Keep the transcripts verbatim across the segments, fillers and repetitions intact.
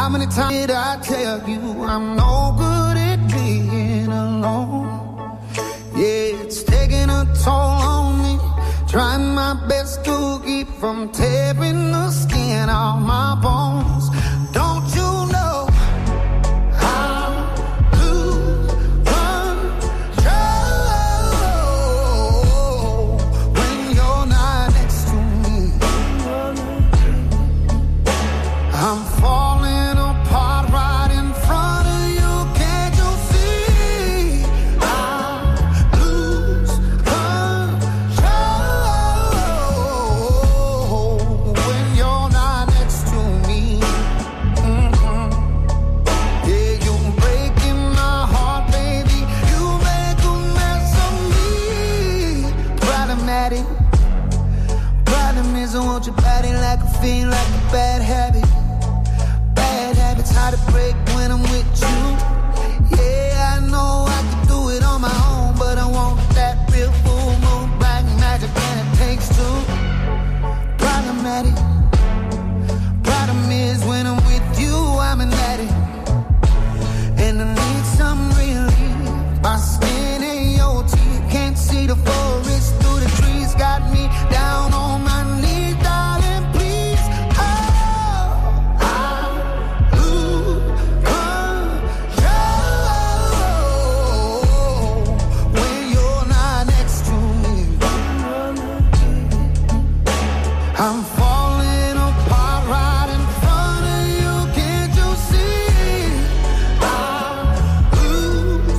How many times did I tell you I'm no good at being alone? Yeah, it's taking a toll on me. Trying my best to keep from tearing the skin off my bones. Don't you know I lose control when you're not next to me? I'm falling apart right in front of you. Can't you see? I lose control when you're not next to me. Mm-hmm. Yeah, you're breaking my heart, baby. You make a mess of me. Problematic. Problem is I want your body like a fiend, like a bad habit. Bad habits hard to break when I'm with you. Yeah, I know I can do it on my own, but I want that real full moon, black magic, and it takes two. Problematic. Problem is when I'm with you, I'm an addict, and I need some relief. My skin and your teeth can't see the forest through the trees. Got me down on my knees, darling, please. Oh, I lose control when you're not next to me. I'm falling apart right in front of you. Can't you see? I lose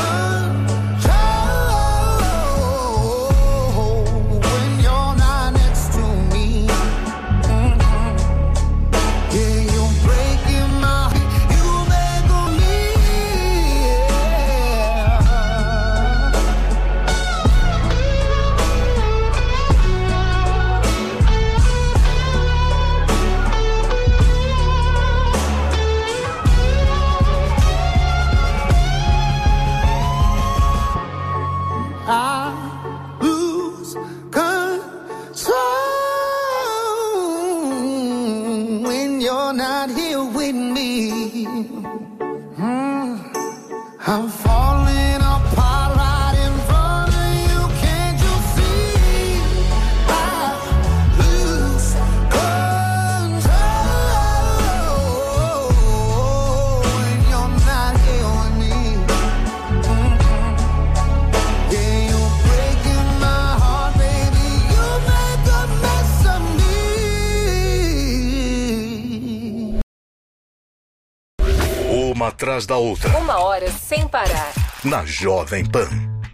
control when you're not next to me. Mhm. Yeah, you're breaking my heart. You make on me. I lose control when you're not here with me. Mm. I'm falling apart right in front of you. Can't you see? I lose control when you're not here with me. Mhm. Yeah, you're breaking my heart, baby. You make a mess of me. Uma atrás da outra, Uma hora sem parar. na Jovem Pan.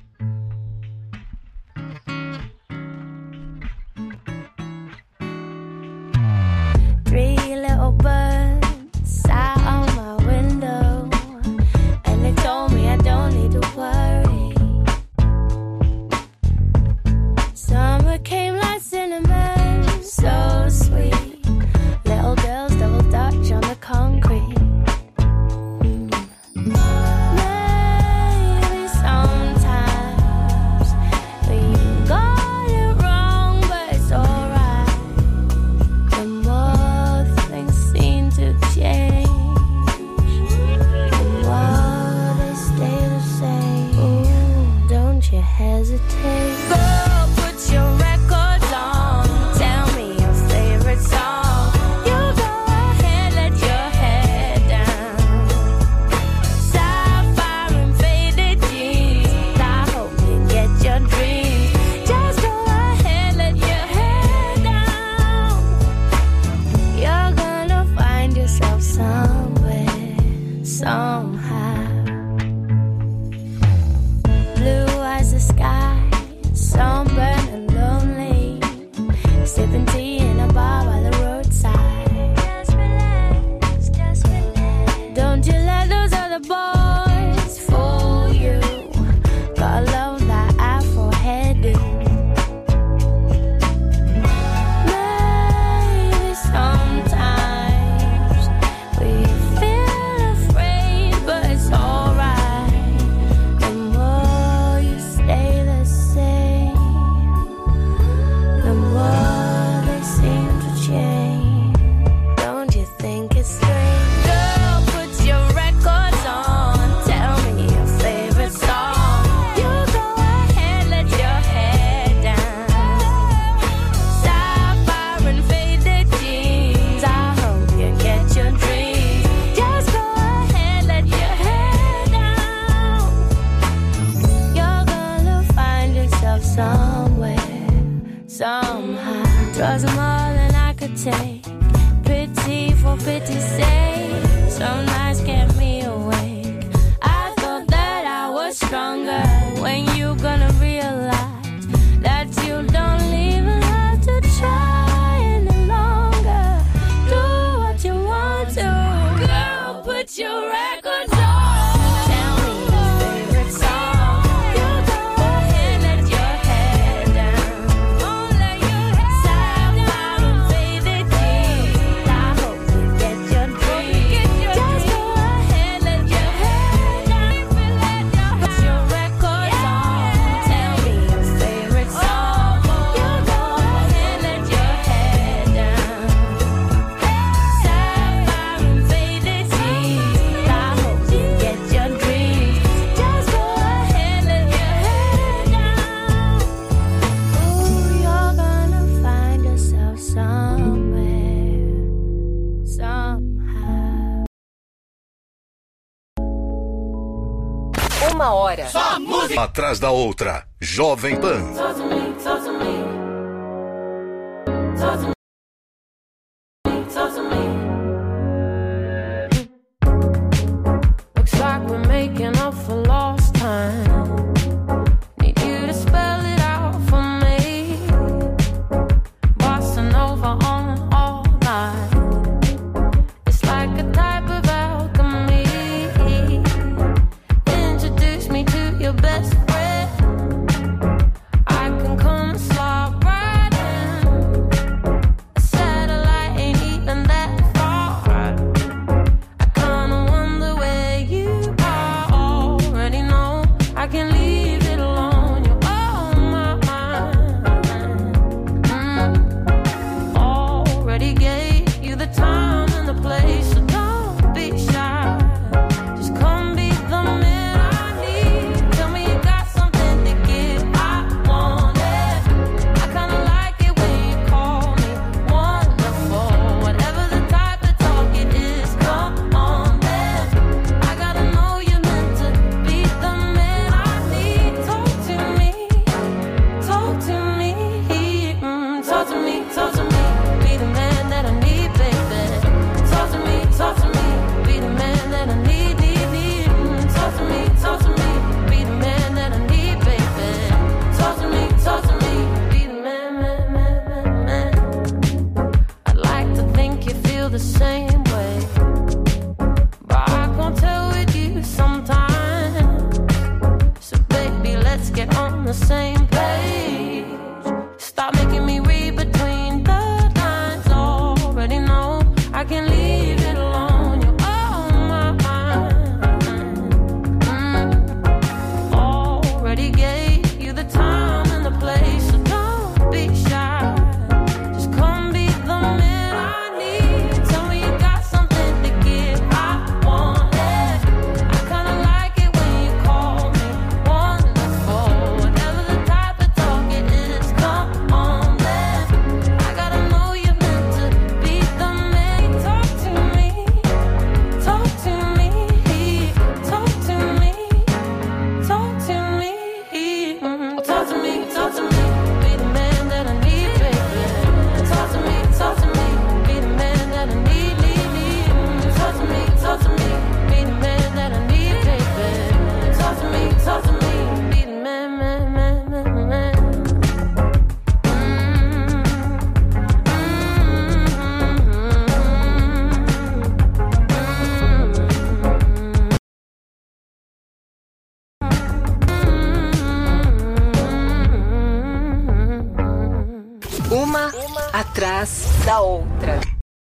Three little birds sat on my window, and they told me I don't need to worry. Summer came like cinnamon, so sweet. Little girls double dutch on the concrete. Maybe sometime reality, for pity's sake. Some nights kept me awake. I thought that I was stronger. When you gonna realize that you don't even have to try any longer? Do what you want to. Girl, put your records on. Tell me your favorite song. You go ahead, let your head down. Oh, let your head down. Sapphire and faded jeans. I hope you get your dreams. Just go ahead, let your head down. Put your records on. Tell me your favorite song. You go ahead, let your head down. Sapphire and faded jeans. I hope you get your dreams. Just go ahead, let your head down. Ooh, you're gonna find yourself somewhere, somehow. Uma hora. Atrás da outra, Jovem Pan. Talk to me, talk to me. Talk to me, talk to me. Looks like we're making up for lost time. Need you to spell it out for me. Bossa Nova on all night. It's like a type of alchemy. Introduce me to your best friend. I can come and slide right in. A satellite ain't even that far. I kinda wonder where you are. Already know I can leave it alone. You're on my mind. Mm. Already gave you the time and the place, so don't be shy. Just come be the man I need. Tell me you got something to give. I want it. I kinda like it when you call me wonderful. Whatever the type of talk it is, come on then. I gotta know you're meant to be the man I need. Talk to me, talk to me, mm, talk to me, talk to me. Be the man that I need, baby. Talk to me, talk to me. Be the man that I need, need, need. Mm, talk to me, talk to me. Be the man that I need, baby. Talk to me, talk to me. Be the man, man, man, man, man. I'd like to think you feel the same way, but I can't tell with you sometimes. So baby, let's get on the same page. Stop making me read between the lines. Already know I can leave it alone. You're on my mind. Mm. Already gave you the time and the place, so don't be shy. Just come be the man I need. Tell me you got something to give. I want it. I kinda like it when you call me wonderful. Whatever the type of talk it is, come on then. I gotta know you're meant to be the man. Talk to me, talk to me, talk to me, talk to me, mm, talk to me, talk to me. Be the man that I need, baby. Talk to me, talk to me. Be the man that I need, need, need. Mm, talk to me, talk to me. Be the man that I need, baby. Talk to me, talk to me. Be the man, man, man, man, man. Uma atrás da outra.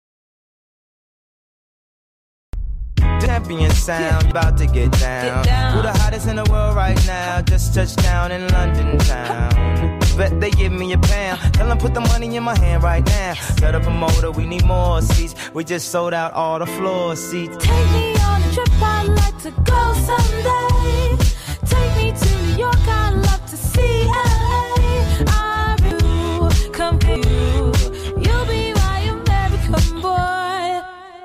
Champion sound, about to get down. Who the hottest in the world right now? Just touched down in London town. Bet they give me a pound. Tell them put the money in my hand right now. Set up a motor, we need more seats. We just sold out all the floor seats. Take me on a trip, I'd like to go someday. Take me to New York, I'd love to see L A. I will come to you. You'll be my American boy.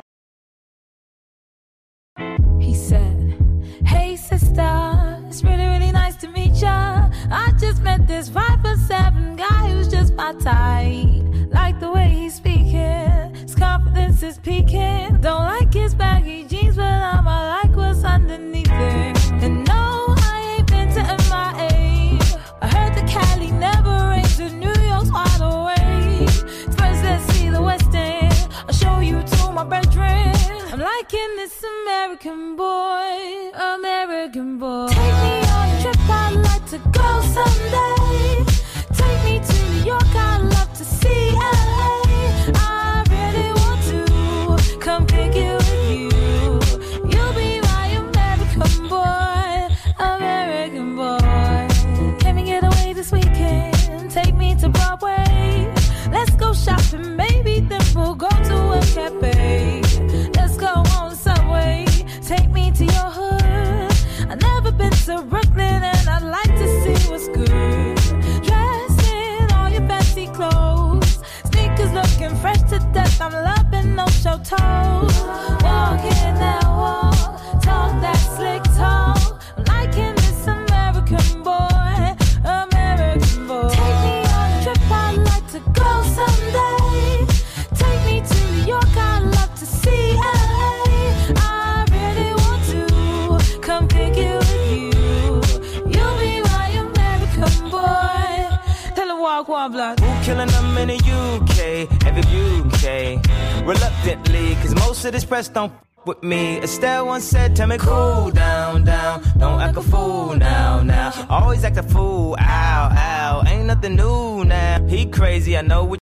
He said, hey sister, it's really, really nice to meet ya. I just met this five foot seven guy who's just my type. Like the way he's speaking, his confidence confidence is peaking. Don't like his baggy jeans, but I'ma like what's underneath it. And no, I ain't been to M I A. I heard the Cali never rains and New York's wide awake. First, let's see the West End. I'll show you to my bedroom. I'm liking this American boy, American boy. Take me on a trip, I'd like to go someday. Take me to New York, I'd love to see L A. I really want to come kick it with you. You'll be my American boy, American boy. Can we get away this weekend? Take me to Broadway. Let's go shopping, maybe then we'll go to a cafe. Let's go on the subway. Take me to your hood. I've never been to Brooklyn and I'd like to see what's good. Dress in all your fancy clothes. Sneakers looking fresh to death. I'm loving no show toes. Walking that walk, talk that slick talk. I'm liking this American boy, American boy. Take me on a trip, I'd like to go someday. Take me to New York, I'd love to see L A. I really want to come kick it with you. You'll be my American boy. Tell him walk one block. Who killing them in the U K? Every U K. Reluctantly, cause most of this press don't f- with me. Estelle once said, tell me cool down, down. Don't act a fool now, now. Always act a fool, ow, ow. Ain't nothing new now. He crazy, I know what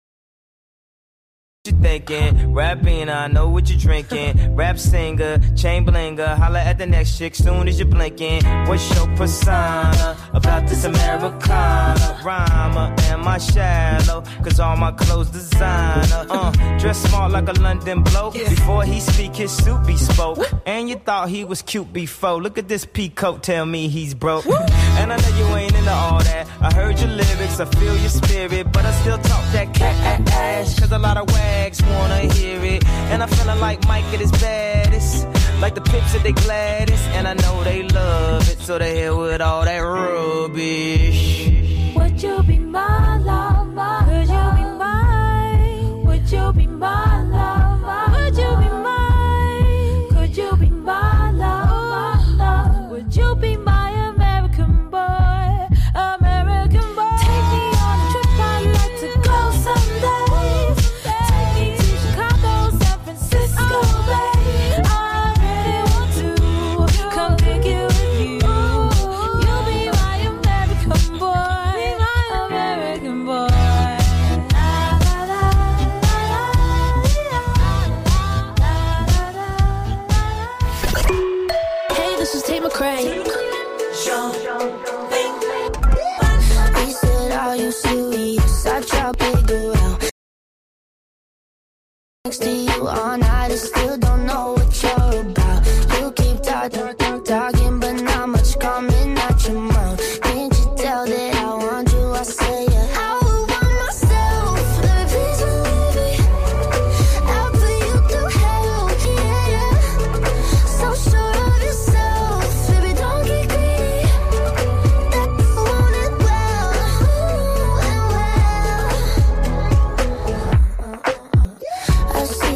you thinking. Rapping, I know what you're drinking. Rap singer, chain blinger. Holla at the next chick soon as you're blinking. What's your persona about this Americana? Rhymer, am I shallow? Cause all my clothes designer. Uh, dress smart like a London bloke. Before he speak, his suit be spoke. And you thought he was cute before. Look at this peacoat, tell me he's broke. And I know you ain't into all that. I heard your lyrics, I feel your spirit. But I still talk that cat ass. Cause a lot of wags wanna hear it. And I'm feeling like Mike at his baddest. Like the pips at they gladdest. And I know they love it. So they hell with all that rubbish. Would you be my lover? Could you be mine? Would you be my lover? Would you be mine? Could you be my lover? Would you be my American boy? American boy. Take me on a trip, I'd like to go someday. Take me to Chicago, San Francisco, babe. I really want to come pick it with you. You'll be my American boy, American boy. Hey, this is Tate McRae. He said, are you serious? I try figure out. Next to you all night, I still don't know what you're about. You keep talking, talking, but not much coming out your mouth. Can't you tell that I want you? I say yeah. I would want myself, baby, please believe me. I'll put you through hell, yeah, yeah. So sure of yourself, baby, don't get greedy. That I want it well, ooh, and well. I see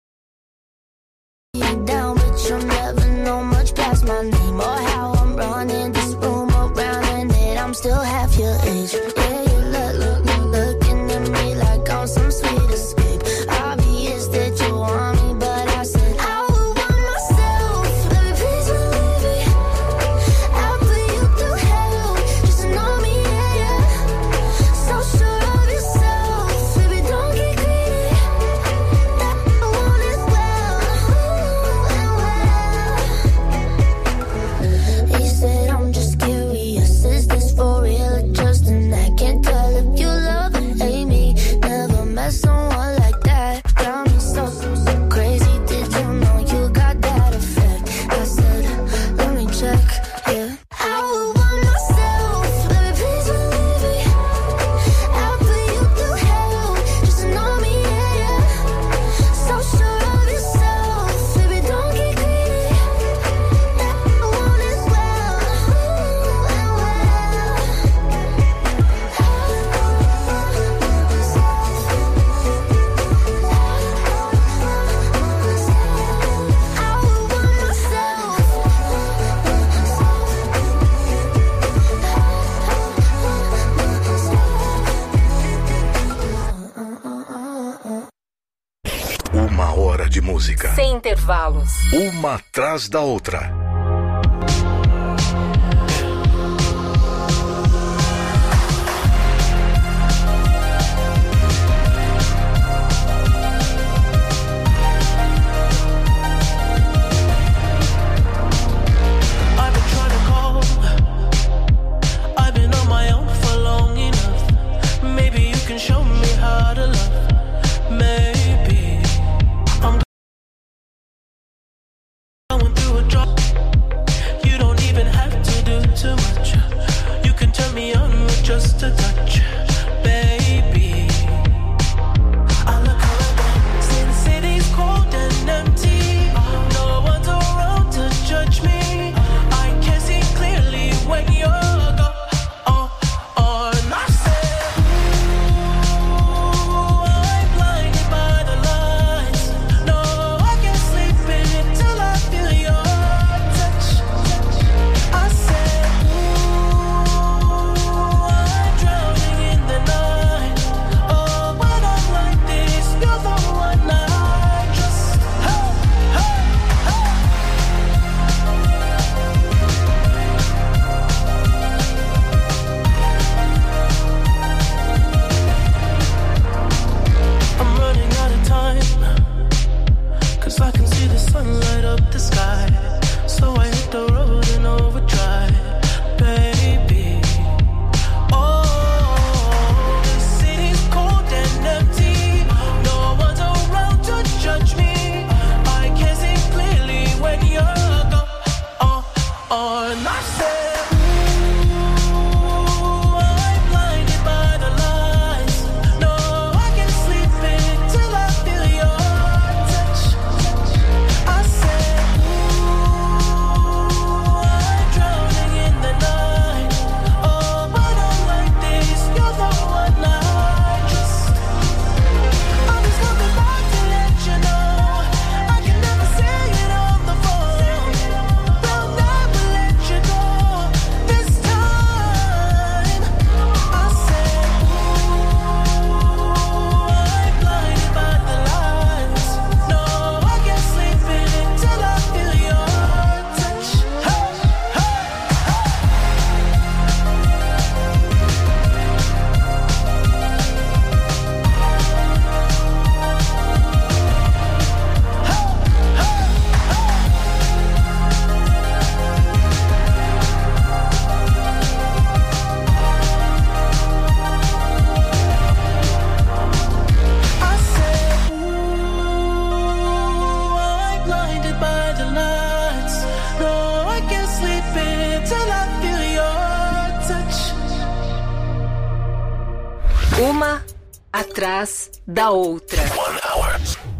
you down, but you'll never know much past my name or how I'm running this room around, and that I'm still half your age. Yeah, you look, look, look, looking at me like I'm some sweet escape. Obvious that you want me, but I said I would want myself. Baby, please believe me. I'll put you through hell just to know me, yeah, yeah. So sure of yourself, baby, don't get greedy. That I want it well, ooh, Sem intervalos. Uma atrás da outra. Show me how to love. Maybe I'm going through a drop. You don't even have to do too much. You can turn me on with just a touch, baby. I look around, see the city's cold and empty. No one's around to judge me. I can see clearly when you're gone. Oh, oh, and I say I can see the sun light up the sky, so I hit the road and overdrive, baby. Oh, the city's cold and empty. No one's around to judge me. I can see clearly when you're gone. Oh, oh, and I said, ooh, I'm blinded by the lights. No, I can't sleep until I feel your touch. I said, ooh, I'm drowning in the night. Oh, but I'm like this, you're the one I just. I'm just coming back to let you know I can never say it on the phone. Will never let you go this time. I said, ooh, I'm blinded by the lights. No, I can't sleep until I feel your touch. Hey, hey, I said, ooh, I'm blinded by the lights. No, I can't sleep until I feel your touch. Uma atrás da outra. One hour.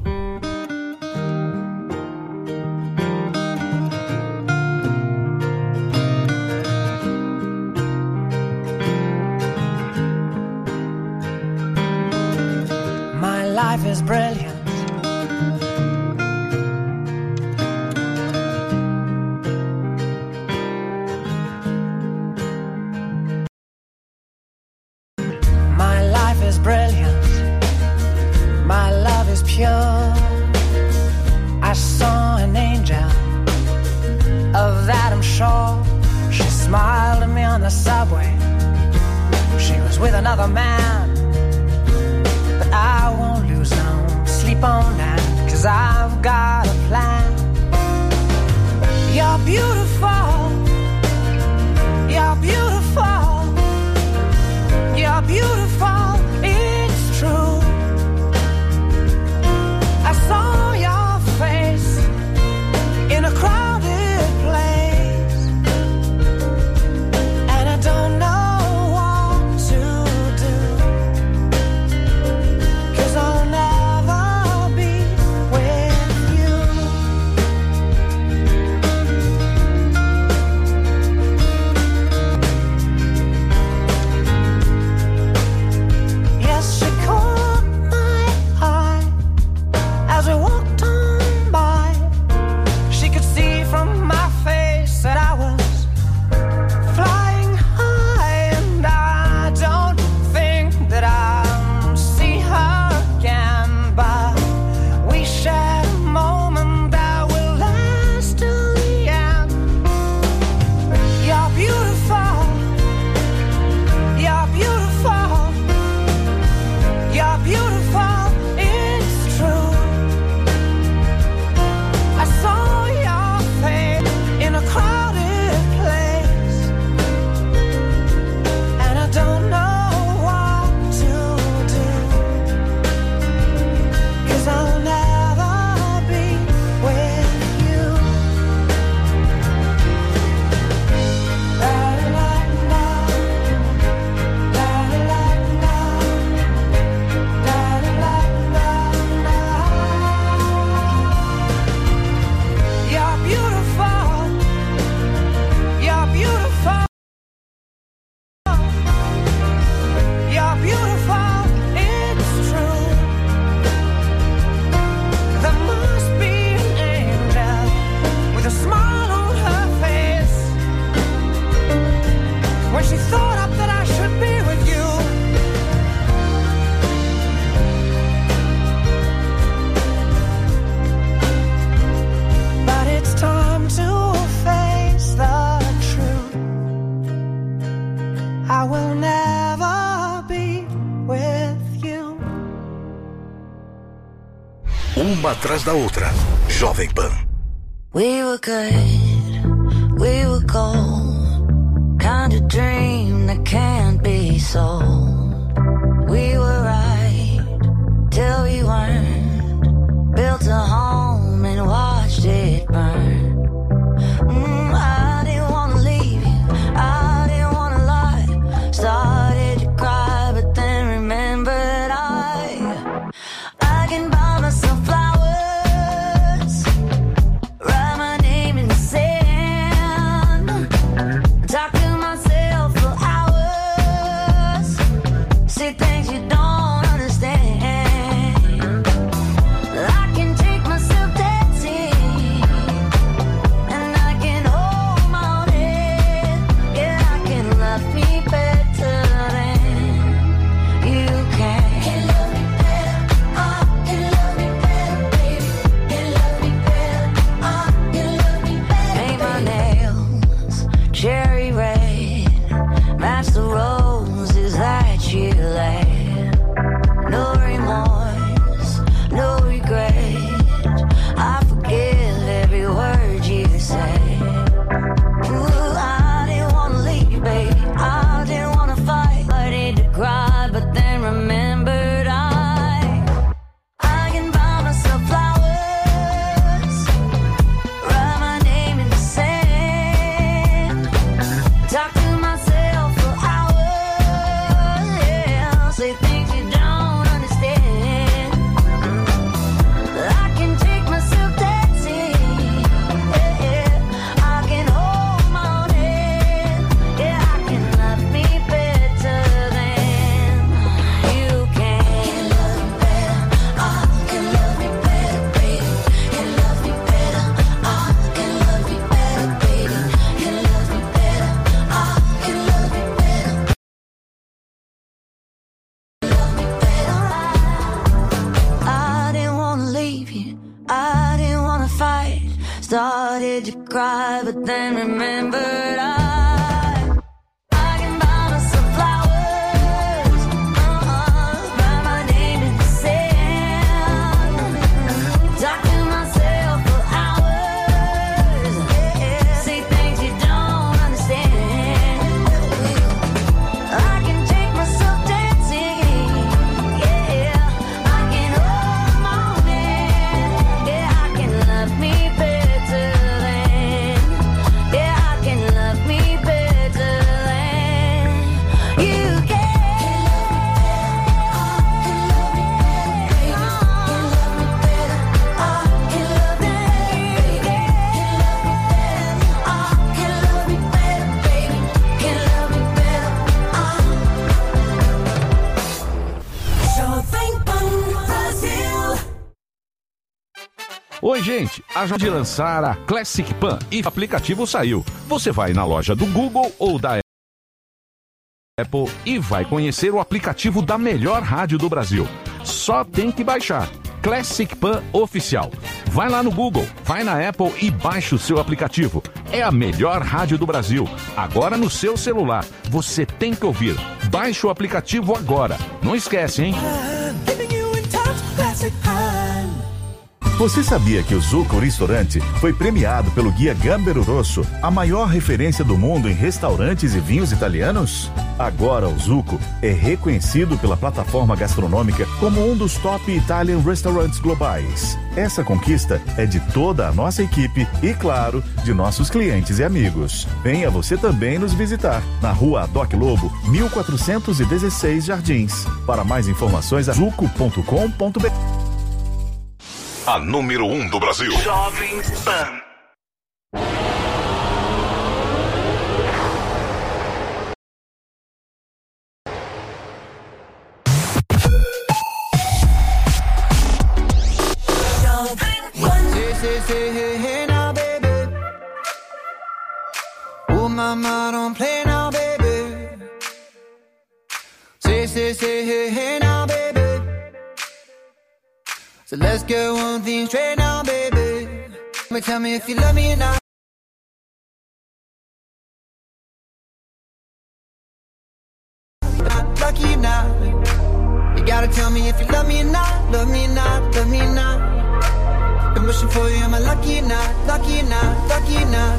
My life is brilliant. My life is brilliant. My love is pure. I saw an angel, of that I'm sure. She smiled at me on the subway. She was with another man. But I won't lose no sleep on that, 'cause I've got a plan. You're beautiful. You're beautiful. You're beautiful. It's true. I saw your face in a crowded place, and I don't know what to do, 'cause I'll never be with you. Uma atrás da outra. Jovem Pan. We were good, we were gold, kind of dream that can't be sold. We were right till we weren't, built a home and watched it burn. Mm, I didn't wanna leave you, I didn't wanna lie, started to cry but then remembered I, I can buy myself flowers. Started to cry, but then remembered I, I can buy myself flowers, uh-uh, write my name in the sand, talk to myself for hours, yeah, say things you don't understand. I can take myself dancing, yeah, I can hold my hand, yeah, I can love me better. Oi, gente, a de lançar a Classic Pan e o aplicativo saiu. Você vai na loja do Google ou da Apple e vai conhecer o aplicativo da melhor rádio do Brasil. Só tem que baixar. Classic Pan Oficial. Vai lá no Google, vai na Apple e baixa o seu aplicativo. É a melhor rádio do Brasil. Agora no seu celular. Você tem que ouvir. Baixe o aplicativo agora. Não esquece, hein? Você sabia que o Zucco Restaurante foi premiado pelo Guia Gambero Rosso, a maior referência do mundo em restaurantes e vinhos italianos? Agora o Zucco é reconhecido pela plataforma gastronômica como um dos top Italian Restaurants globais. Essa conquista é de toda a nossa equipe e, claro, de nossos clientes e amigos. Venha você também nos visitar na Rua Doc Lobo, mil quatrocentos e dezesseis Jardins. Para mais informações, zucco ponto com ponto br. A número um do Brasil. Jovem Pan. Say, say, say, hey, hey now, baby. Oh, mama, don't play now, baby. Say, say, say, hey, hey now, baby. So let's get one thing straight now, baby. But tell me if you love me or not. Not lucky or not. You gotta tell me if you love me or not. Love me or not, love me or not. wishing for you, am I lucky or not? Lucky or not? Lucky or not?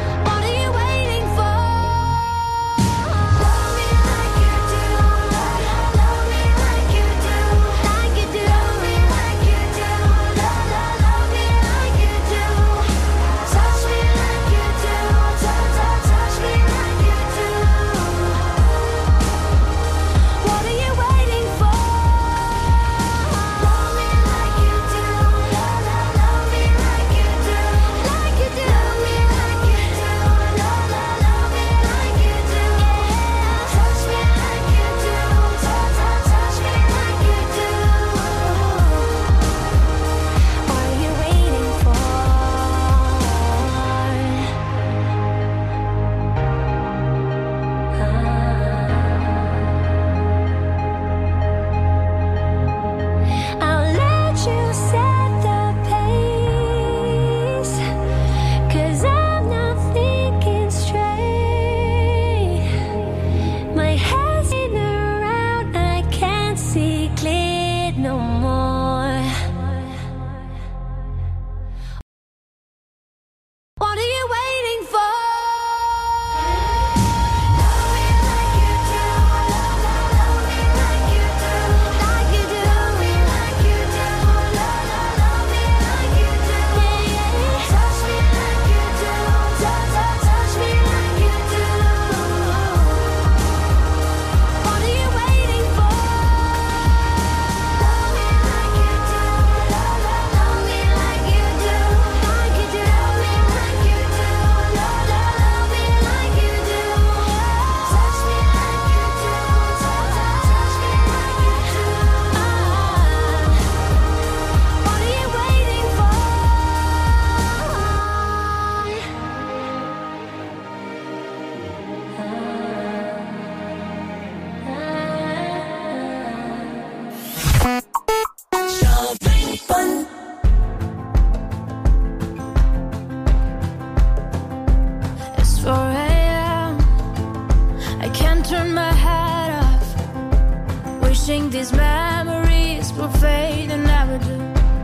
Love me like you do. Wishing these memories will fade and never do.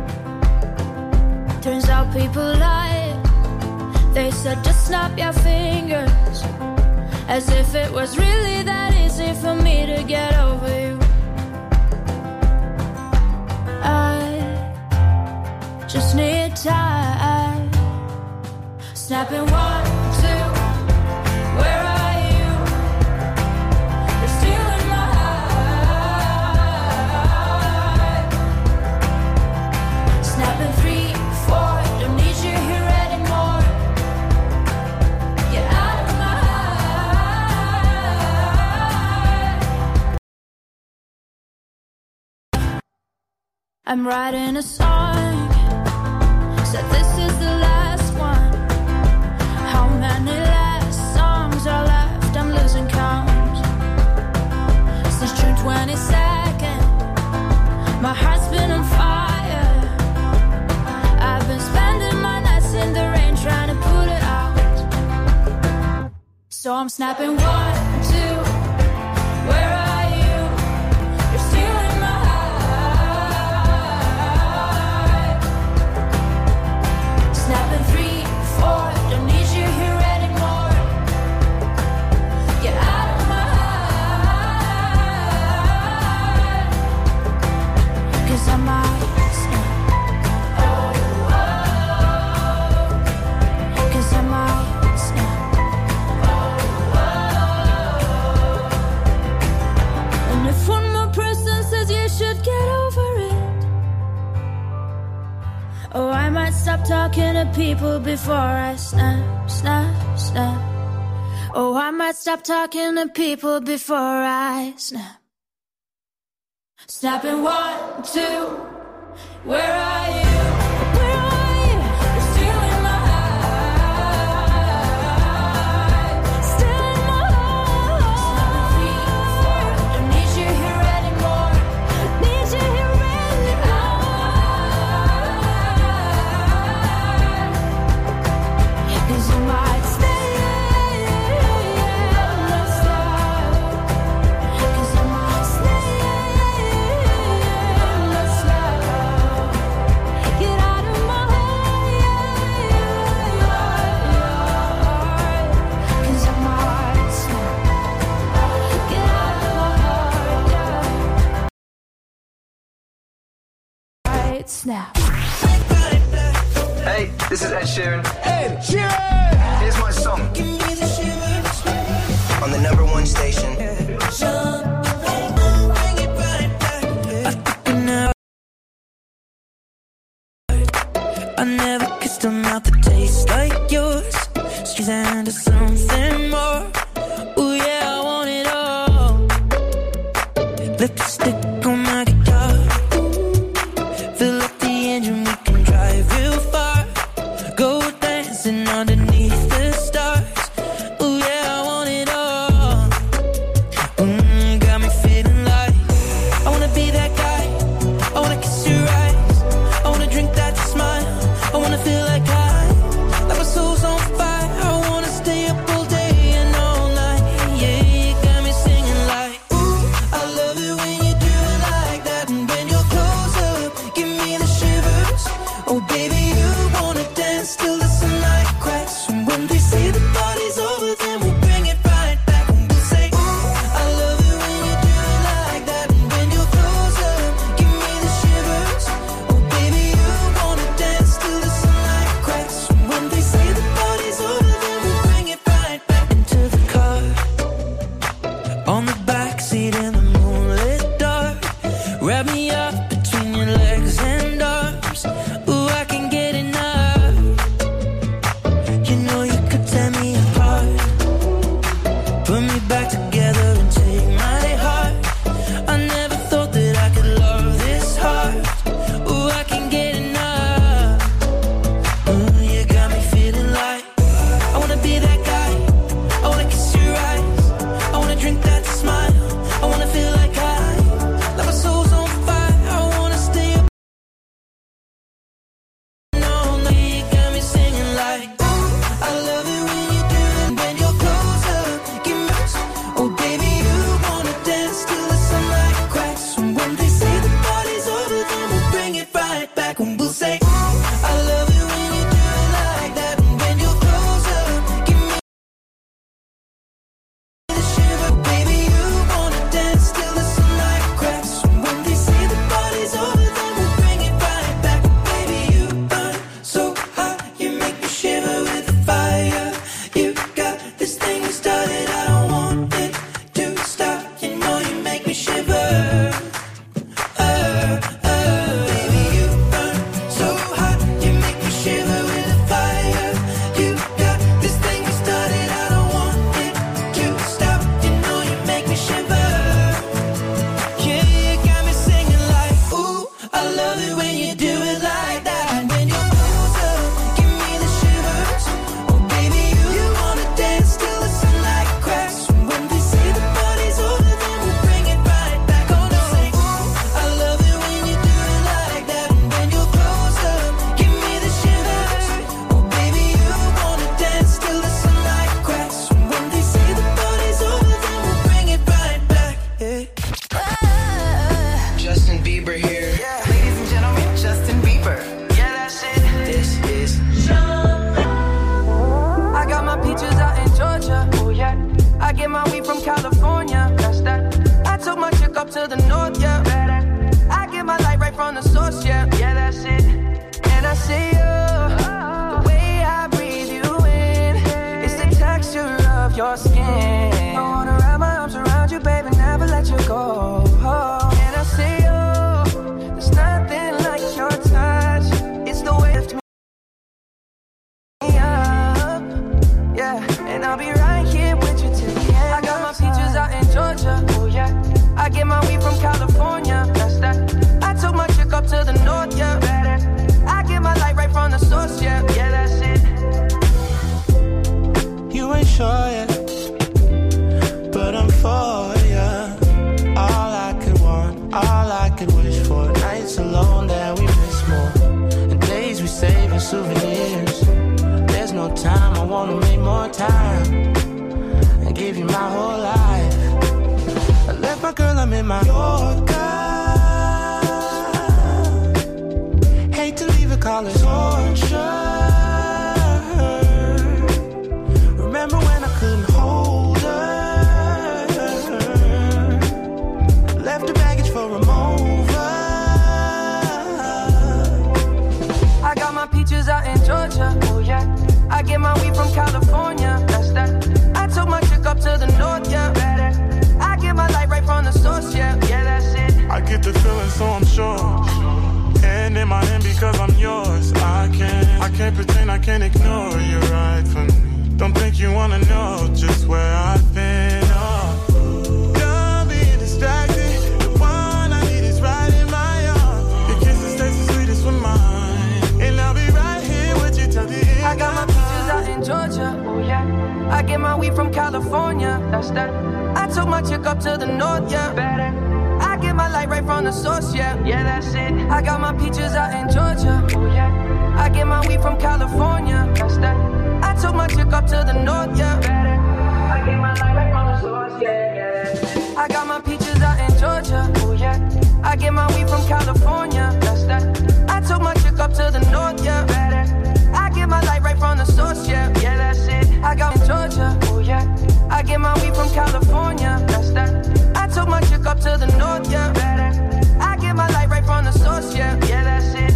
Turns out people lie. They said just snap your fingers, as if it was really that easy for me to get over you. I just need time. Snapping one, two, where are you? You're still in my heart. Snapping three, four, don't need you here anymore. Get out of my heart. I'm writing a song, said this is the last one. How many last songs are left? I'm losing count. Since June twenty-second, my heart's been on fire. I've been spending my nights in the rain trying to put it out. So I'm snapping one, two, where are you? You're still in my heart. Snapping three, four, don't need you here anymore. Get out of my heart. Cause I might snap. Oh, oh. Cause I might snap. Oh, oh. And if one more person says you should get over it, oh, I might stop talking to people before I snap, snap, snap. Oh, I might stop talking to people before I snap. Snapping one, two, where are you? Where are you? You're still in my heart. Still in my heart. Three, four, don't need you here anymore. Need you here anymore. Cause you might stay, let's start. Cause you might stay, let's start. Get out of my heart. Cause I might snap. Get out of my heart. Might snap. Hey, this is Ed Sheeran. Ed Sheeran! Here's my song. On the number one station. I never kissed a mouth that tastes like yours. She's into something more. Ooh yeah, I want it all. Lipstick on my guitar. Fill up the engine, we can drive real far. Go dancing underneath the stars. Ooh yeah, I want it all. Mm, got me feeling like I wanna be that guy. I wanna kiss your eyes. I wanna drink that smile. I wanna feel like I, like my soul's on fire. I wanna stay up all day and all night. Yeah, you got me singing like, ooh, I love it when you do it like that. And when you're close up, give me the shivers. Oh baby, you wanna dance till the sunlight cracks. And when they say the party's over, then we'll bring it right back. And we'll say, ooh, I love it when you do it like that. And when you're close up, give me the shivers. Oh baby, you wanna dance till the sunlight cracks. And when they say the party's over, then we'll bring it right back. Into the car, on the backseat in the moonlit dark. Wrap me up between your legs and arms. Ooh, I can get enough. You know you could tear me apart. Put me back together and take my heart. I never thought that I could love this hard. Ooh, I can get enough. Ooh, you got me feeling like I wanna be that guy. I wanna kiss your eyes. I wanna drink that smile. I wanna feel like I, like my soul's on fire. I wanna stay up. No, no, you got me singing like, ooh, I love it when you do it. When you're close up, give me, my weed from California. That's that. I took my chick up to the north, yeah. I get my light right from the source, yeah. Yeah, that's it. And I see you, the way I breathe you in, it's the texture of your skin. I wanna wrap my arms around you, baby, never let you go. And I see you, there's nothing like your touch. It's the way it me up, yeah. And I'll be right here with you till the end. I got my peaches out in Georgia, oh yeah. I get my weed from California, that's that. I took my chick up to the north, yeah. I get my light right from the source, yeah. Yeah, that's it. You ain't sure yet, but I'm for ya. All I could want, all I could wish for. Nights alone that we miss more, and days we save as souvenirs. There's no time, I wanna make more time and give you my whole life. I left my girl, I'm in my Yorker. Hate to leave it, call it torture. Remember when I couldn't hold her? Left the baggage for a mover. I got my peaches out in Georgia, oh yeah. I get my weed from California, that's that. I took my chick up to the north, yeah. I get my light right from the source, yeah. Yeah, that's it. I get the feeling, so I'm sure. And in my hand because I'm yours. I can't, I can't pretend, I can't ignore you right from me. Don't think you wanna know just where I've been. Oh, done being distracted. The one I need is right in my arms. Your kisses taste the sweetest with mine, and I'll be right here with you till the end. I got my peaches out in Georgia, oh yeah. I get my weed from California, that's that. I took my chick up to the north, yeah. I get my light right from the source, yeah. Yeah, that's it. I got my peaches out in Georgia, oh yeah. I get my weed from California, that's that. I took my chick up to the north, yeah. I get my light right from the source, yeah, yeah. I got my peaches out in Georgia, oh yeah. I get my weed from California, that's that. I took my chick up to the north, yeah. I get my light right from the source, yeah. Yeah, that's it. I got in Georgia, oh yeah. I get my weed from California, that's that. I took my chick up to the north, yeah. I get my light right from the source, yeah. Yeah, that's it.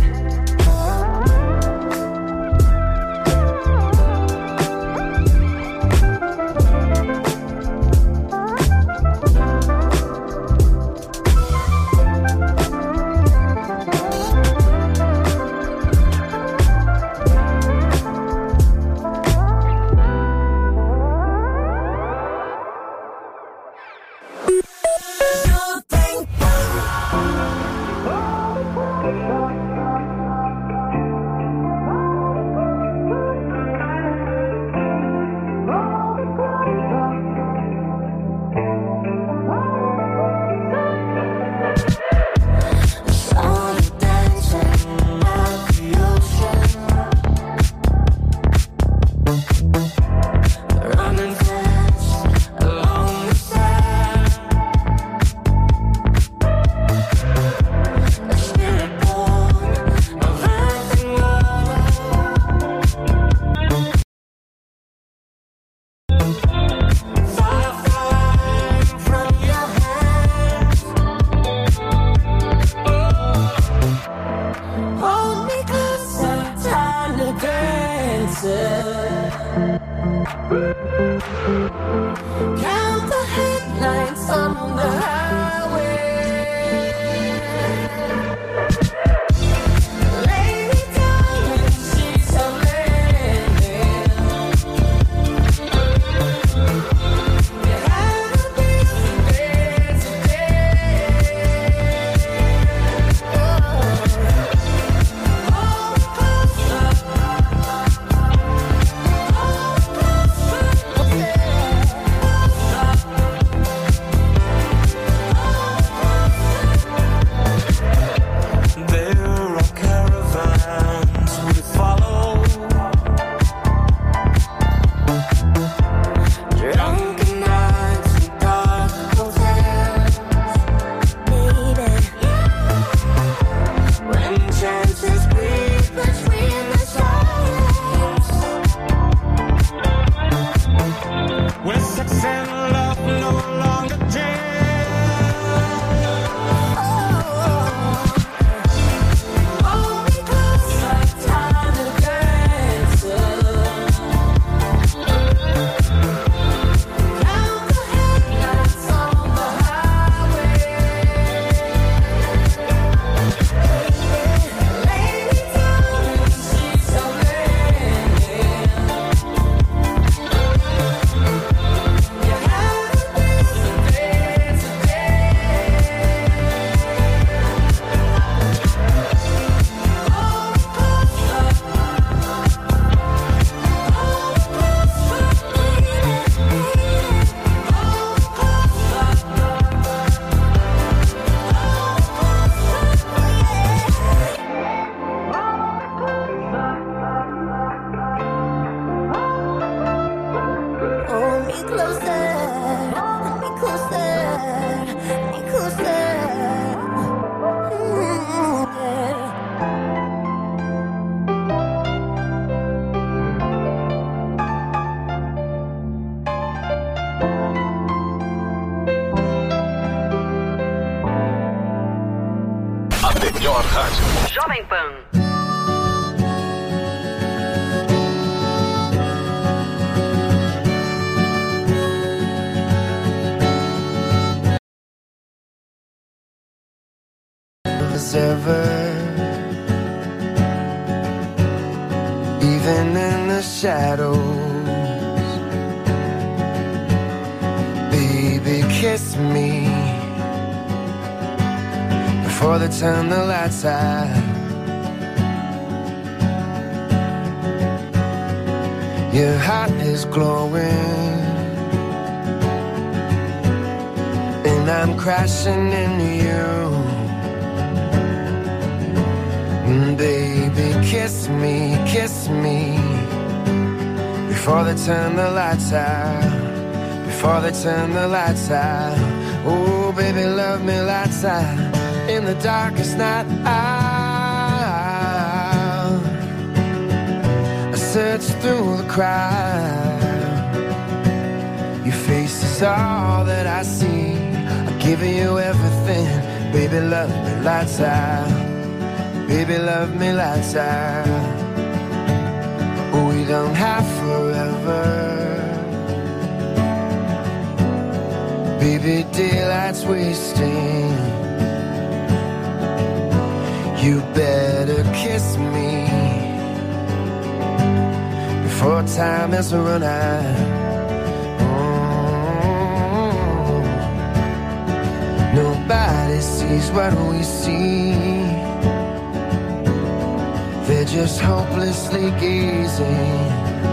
melhor rádio. Jovem Pan. As ever, even in the shadows, baby, kiss me before they turn the lights out. Your heart is glowing, and I'm crashing into you. Baby, kiss me, kiss me before they turn the lights out. Before they turn the lights out. Oh, baby, love me lights out. In the darkest night out, I search through the crowd. Your face is all that I see. I've given you everything. Baby, love me lights out. Baby, love me lights out. We don't have forever. Baby, daylight's wasting. You better kiss me before time has run out. Oh, nobody sees what we see. They're just hopelessly gazing.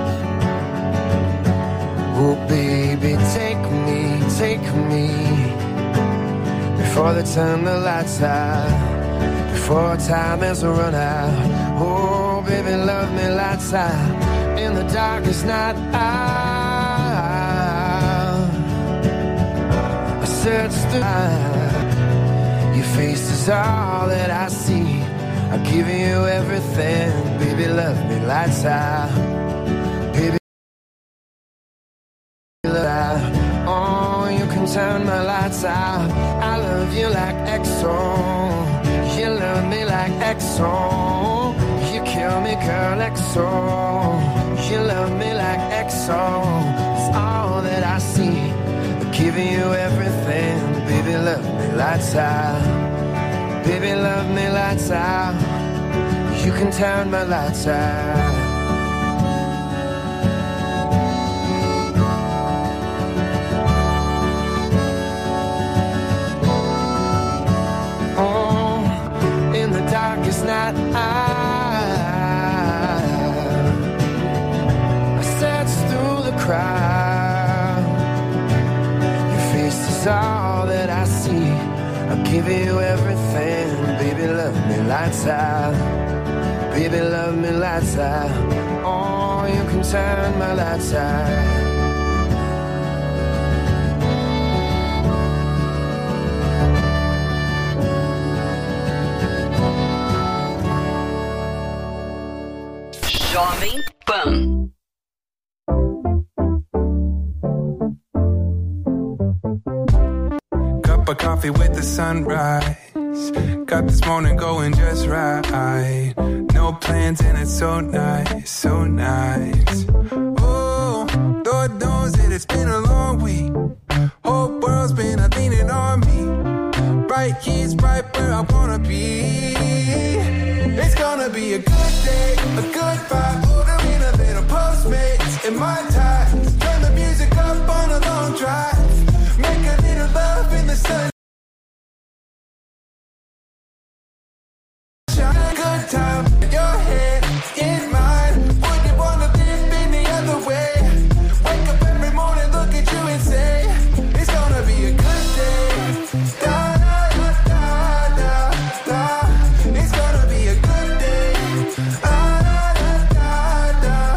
Oh, baby, take me, take me before they turn the lights out. Before time has run out. Oh, baby, love me lights out. In the darkest night out, I search through. Your face is all that I see. I've given you everything. Baby, love me lights out. Baby, love out. Oh, you can turn my lights out. I love you like X O. You love me like X O. You kill me, girl, X O. You love me like X O. It's all that I see. I've given you everything. Baby, love me lights out. Baby, love me lights out. You can turn my lights out. Oh, in the darkest night I search through the crowd. Your face is all that I see. I'll give you everything. Baby, love me lights out. Baby, love me lights out. Oh, you can turn my lights out. Jovem Pan. Cup of coffee with the sunrise. Got this morning going just right. No plans and it's so nice, so nice. Oh, Lord knows that it's been a long week. Whole world's been a leaning on me. Right here's right where I wanna be. It's gonna be a good day, a good vibe. Ordering a little Postmates in my time. Turn the music up on a long drive. Make a little love in the sun. Good time, your head in mine. Would you wanna live in the other way? Wake up every morning, look at you and say, it's gonna be a good day. Da da da da da da. It's gonna be a good day. Da da da da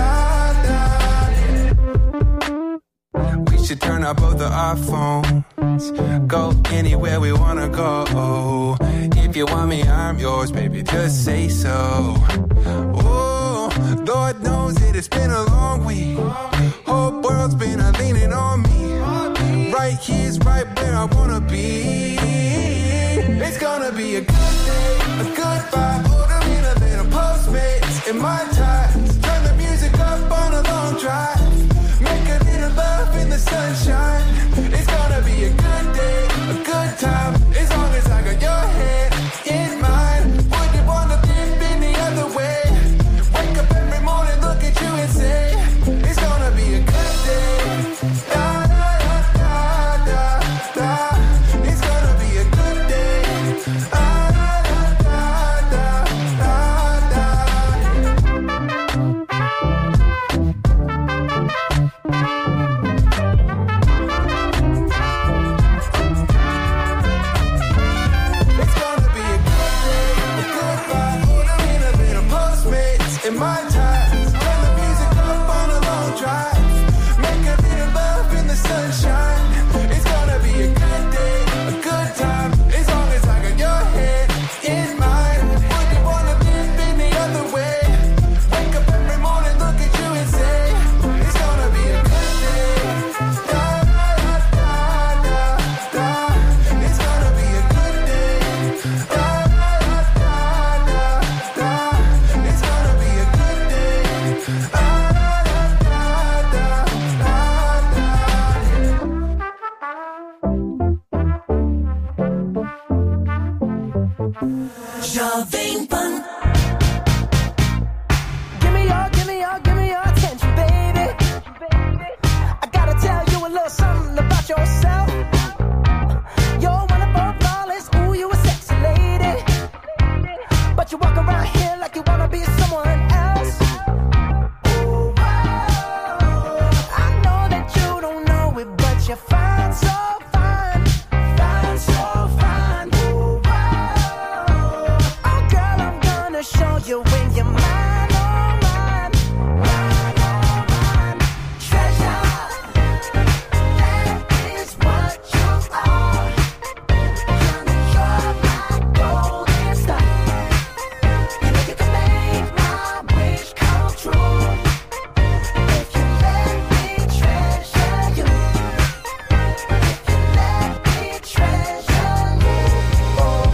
da da. We should turn up both of our phones. Go anywhere we wanna go. If you want me, I'm yours, baby, just say so. Oh, Lord knows that it's been a long week. Whole world's been a leaning on me. Right here's right where I wanna be. It's gonna be a good day, a good vibe. Order me a little Postmates in my ties. Turn the music up on a long drive. Make a little love in the sunshine. It's gonna be a good day, a good time. As long as I got your hand in mine. Would you wanna dip in the other way? Wake up every morning, look at you and say, it's gonna be a good day. Da, da, da, da, da, da. It's gonna be a good day. Da, da, da, da, da, da. It's gonna be a good day, a good vibe. Order me a little Postmates in my ties. Turn the music up on a long drive. Make a little love in the sunshine. It's gonna be a good day, a good time. As long as I got your hand in mine. Would you wanna dip in the other way? Wake up every morning, look at you and say, it's gonna be a good day. Da, da, da, da, da. It's gonna be a good day. Da, da, da, da, da. It's gonna be a good day. Da, da, da, da, da, da. Jovem Pan. Give me your, give me your, give me your attention, baby. I gotta tell you a little something about yourself. You're wonderful, flawless, ooh, you a sexy lady. But you walk around here like you wanna be someone else. Ooh, wow. I know that you don't know it, but you're fine, so fine. Fine, so fine. Ooh, wow. Oh, girl, I'm gonna show you when you're mine, oh, mine. Mine, oh, mine. Treasure, that is what you are. You're my golden star. You know you can make my wish come true. If you let me treasure you. If you let me treasure you. Oh,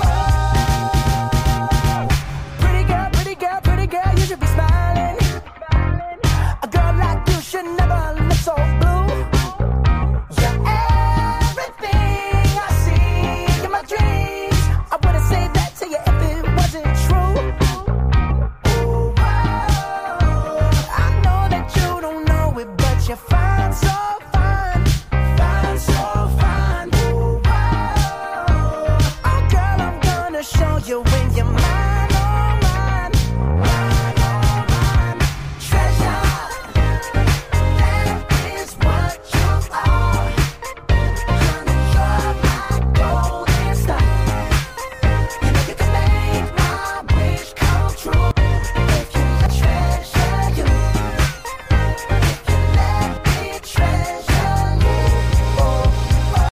oh. Pretty girl, pretty girl, pretty girl, you should be smiling. A girl like you should never look so blue. You're everything I see in my dreams. I wouldn't say that to you if it wasn't true. Ooh, wow. I know that you don't know it, but you're fine, so fine. Fine, so fine. Ooh, wow. Oh, girl, I'm gonna show you when you're mine, oh, mine. Mine, oh, mine. Treasure, that is what you are. You're my golden star. You know you can make my wish come true. If you let treasure you. If you let me treasure you. Oh,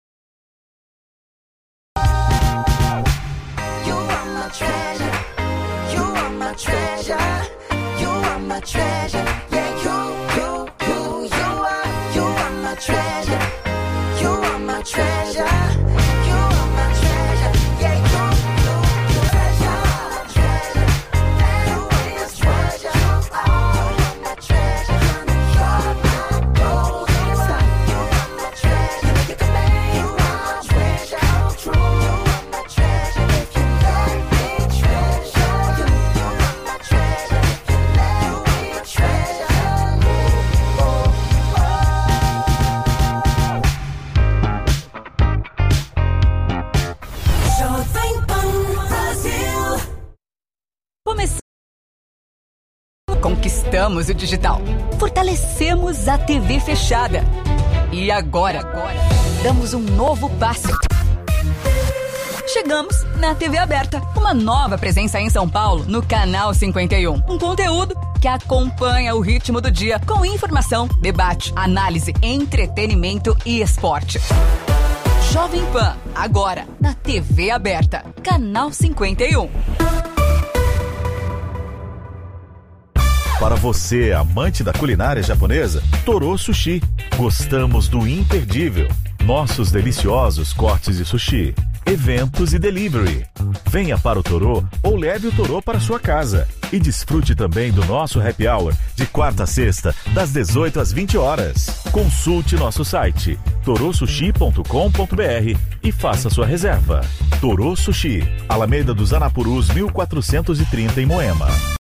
you are my treasure. You are my treasure. You are my treasure. Yeah, you, you, you, you are. You are my treasure. You are my treasure. You are my treasure. Yeah, you, you, you treasure. Treasure. You are my treasure. You are my treasure. You're my golden star. You are my treasure. You can make my treasure come true. You are my treasure. If you let me treasure you. You are my treasure. If you let me treasure you. Oh, Jovem Pan Brasil. Começamos. Conquistamos o digital. Fortalecemos a T V fechada. E agora, agora, damos um novo passo. Chegamos na T V aberta. Uma nova presença em São Paulo, no Canal cinquenta e um. Um conteúdo que acompanha o ritmo do dia com informação, debate, análise, entretenimento e esporte. Jovem Pan, agora na T V aberta. Canal cinquenta e um. Para você, amante da culinária japonesa, Toro Sushi. Gostamos do imperdível. Nossos deliciosos cortes de sushi. eventos e delivery. Venha para o Torô ou leve o Torô para sua casa. E desfrute também do nosso happy hour de quarta a sexta, das dezoito às vinte horas. Consulte nosso site torô sushi ponto com ponto br e faça sua reserva. Torô Sushi, Alameda dos Anapurus mil quatrocentos e trinta em Moema.